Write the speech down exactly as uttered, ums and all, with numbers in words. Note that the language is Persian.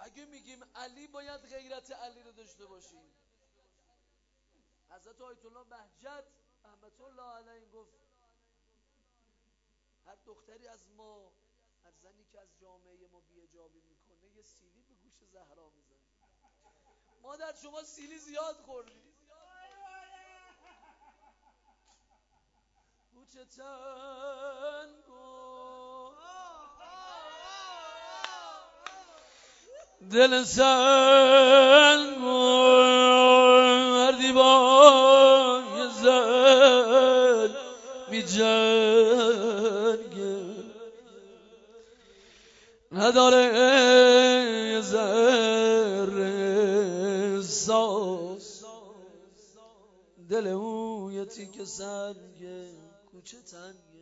اگه میگیم علی باید غیرت علی رو داشته باشیم. حضرت آیت الله بهجت رحمت الله علیه گفت هر دختری از ما، هر زنی که از جامعه ما بی‌حجابی میکنه یه سیلی به گوش زهرا میزنه. مادر شما سیلی زیاد خوردی. گوچه تنگو دل سنگو مردی با یه زن می جنگه نداره یه ذره ساز دل او یه تیکه سنگه کوچه تنگه